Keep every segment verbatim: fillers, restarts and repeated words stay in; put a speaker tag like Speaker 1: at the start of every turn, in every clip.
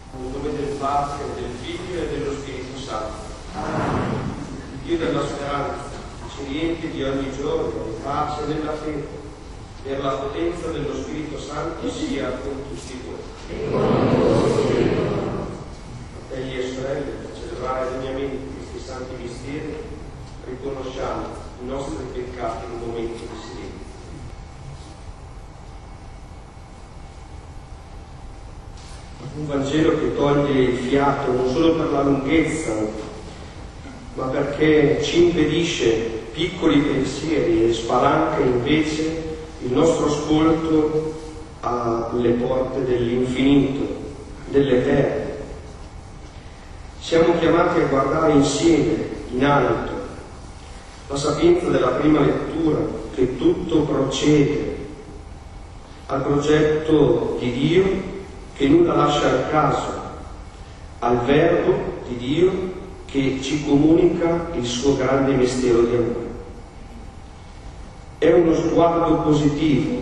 Speaker 1: Nel nome del Padre, del Figlio e dello Spirito Santo. Il Dio della speranza ci riempie di ogni giorno di pace nella fede, per la potenza dello Spirito Santo sia con tutti voi. Fratelli e sorelle, per celebrare degnamente questi santi misteri, riconosciamo i nostri peccati in un momento di silenzio. Un Vangelo che toglie il fiato non solo per la lunghezza, ma perché ci impedisce piccoli pensieri e spalanca invece il nostro ascolto alle porte dell'infinito, dell'eterno. Siamo chiamati a guardare insieme, in alto, la sapienza della prima lettura, che tutto procede al progetto di Dio, che nulla lascia al caso, al Verbo di Dio che ci comunica il suo grande mistero di amore. È uno sguardo positivo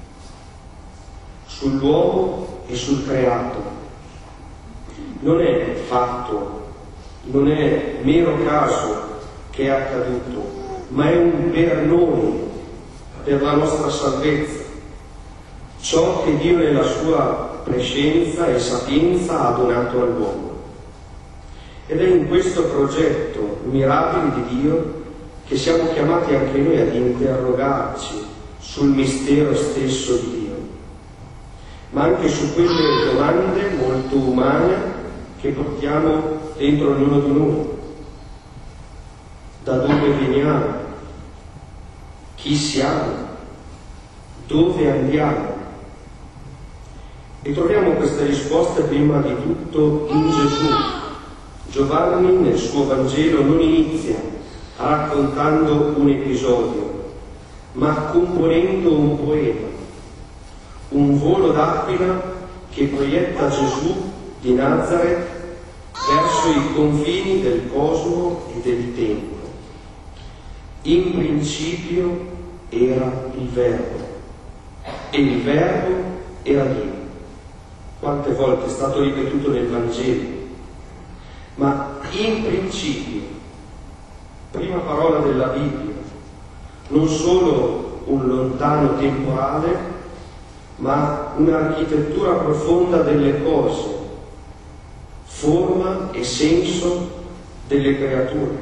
Speaker 1: sull'uomo e sul creato. Non è fatto, non è mero caso che è accaduto, ma è un per noi, per la nostra salvezza, ciò che Dio nella sua prescienza e sapienza ha donato all'uomo. Ed è in questo progetto mirabile di Dio che siamo chiamati anche noi ad interrogarci sul mistero stesso di Dio, ma anche su quelle domande molto umane che portiamo dentro ognuno di noi. Da dove veniamo? Chi siamo? Dove andiamo? E troviamo queste risposte prima di tutto in Gesù. Giovanni nel suo Vangelo non inizia raccontando un episodio, ma componendo un poema, un volo d'aquila che proietta Gesù di Nazareth verso i confini del cosmo e del tempo. In principio era il Verbo, e il Verbo era Dio. Quante volte è stato ripetuto nel Vangelo? Ma in principio, prima parola della Bibbia, non solo un lontano temporale, ma un'architettura profonda delle cose, forma e senso delle creature.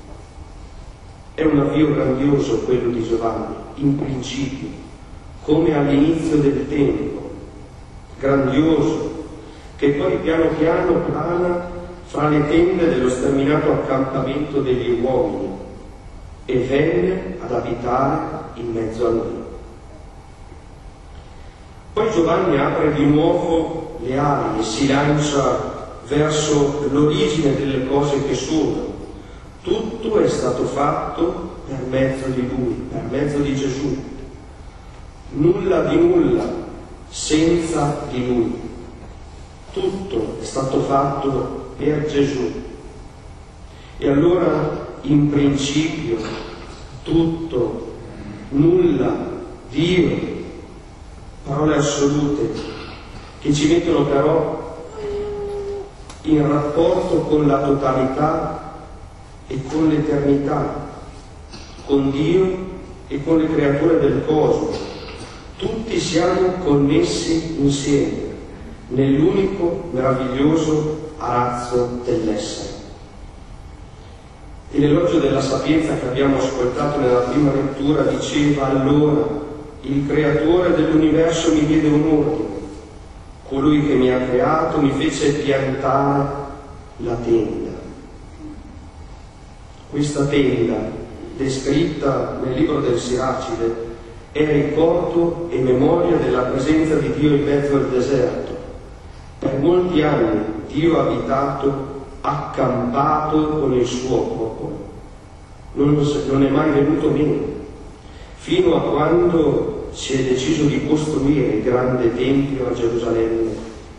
Speaker 1: È un avvio grandioso quello di Giovanni, in principio, come all'inizio del tempo, grandioso, che poi piano piano plana fra le tende dello sterminato accampamento degli uomini e venne ad abitare in mezzo a noi. Poi Giovanni apre di nuovo le ali e si lancia verso l'origine delle cose che sono. Tutto è stato fatto per mezzo di Lui, per mezzo di Gesù. Nulla di nulla senza di Lui. Tutto è stato fatto per Gesù. E allora, in principio, tutto, nulla, Dio, parole assolute che ci mettono però in rapporto con la totalità e con l'eternità, con Dio e con le creature del cosmo. Tutti siamo connessi insieme nell'unico meraviglioso arazzo dell'essere. E l'elogio della sapienza che abbiamo ascoltato nella prima lettura diceva: allora il creatore dell'universo mi diede un ordine, colui che mi ha creato mi fece piantare la tenda. Questa tenda, descritta nel libro del Siracide, è ricordo e memoria della presenza di Dio in mezzo al deserto. Per molti anni Dio ha abitato accampato con il suo popolo, non, non è mai venuto meno, fino a quando si è deciso di costruire il grande tempio a Gerusalemme.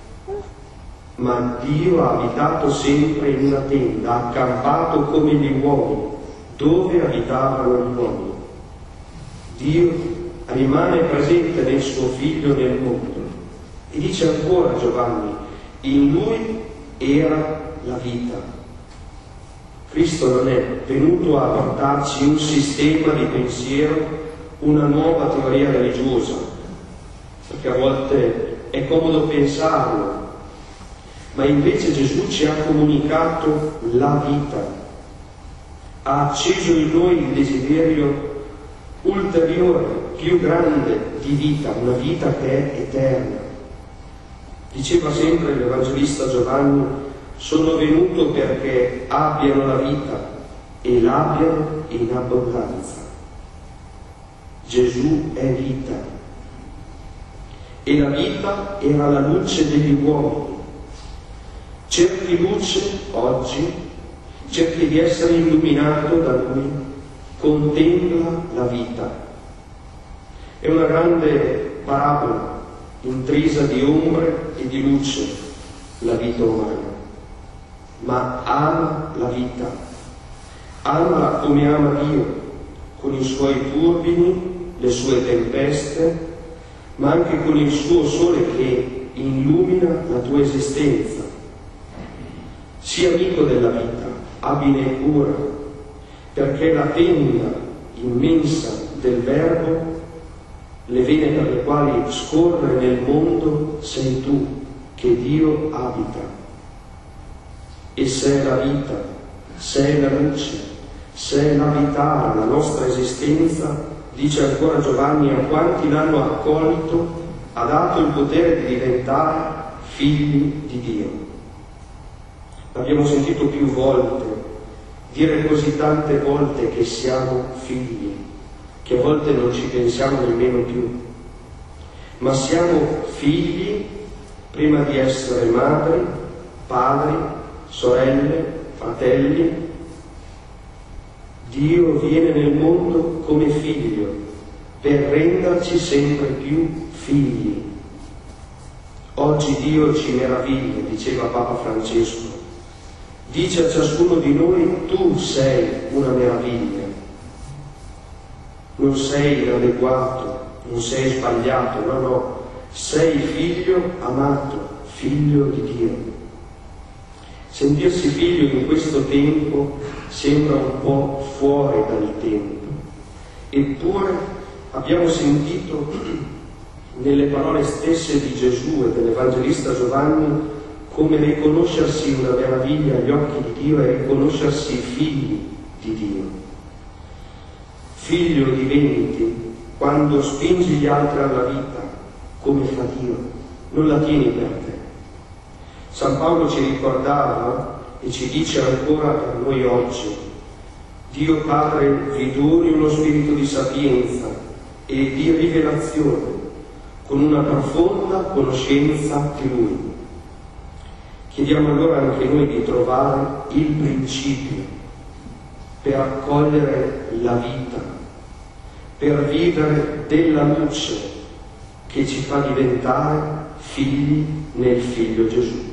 Speaker 1: Ma Dio ha abitato sempre in una tenda, accampato come gli uomini, dove abitavano gli uomini. Dio rimane presente nel suo Figlio nel mondo. E dice ancora Giovanni In Lui era la vita. Cristo non è venuto a portarci un sistema di pensiero, una nuova teoria religiosa, perché a volte è comodo pensarlo, ma invece Gesù ci ha comunicato la vita, ha acceso in noi il desiderio ulteriore, più grande di vita, una vita che è eterna. Diceva sempre l'Evangelista Giovanni: sono venuto perché abbiano la vita e l'abbiano in abbondanza. Gesù è vita e la vita era la luce degli uomini. Cerchi luce oggi, cerchi di essere illuminato da Lui, contempla la vita. È una grande parabola intrisa di ombre e di luce, la vita umana, ma ama la vita, ama come ama Dio, con i suoi turbini, le sue tempeste, ma anche con il suo sole che illumina la tua esistenza. Sii amico della vita, abbine cura, perché la tenda immensa del Verbo, le vene per le quali scorre nel mondo, sei tu, che Dio abita. E se è la vita, se è la luce, se è l'abitare la nostra esistenza, dice ancora Giovanni, a quanti l'hanno accolto ha dato il potere di diventare figli di Dio. L'abbiamo sentito più volte dire così tante volte che siamo figli, che a volte non ci pensiamo nemmeno più, ma siamo figli prima di essere madri, padri, sorelle, fratelli. Dio viene nel mondo come figlio per renderci sempre più figli. Oggi Dio ci meraviglia, diceva Papa Francesco. Dice a ciascuno di noi: tu sei una meraviglia. Non sei inadeguato, non sei sbagliato, no, no. Sei figlio amato, figlio di Dio. Sentirsi figlio in questo tempo sembra un po' fuori dal tempo, eppure abbiamo sentito nelle parole stesse di Gesù e dell'Evangelista Giovanni come riconoscersi una meraviglia agli occhi di Dio e riconoscersi figli di Dio. Figlio diventi quando spingi gli altri alla vita, come fa Dio, non la tieni per te. San Paolo ci ricordava e ci dice ancora per noi oggi: Dio Padre vi doni uno spirito di sapienza e di rivelazione, con una profonda conoscenza di Lui. Chiediamo allora anche noi di trovare il principio per accogliere la vita, per vivere della luce che ci fa diventare figli nel Figlio Gesù.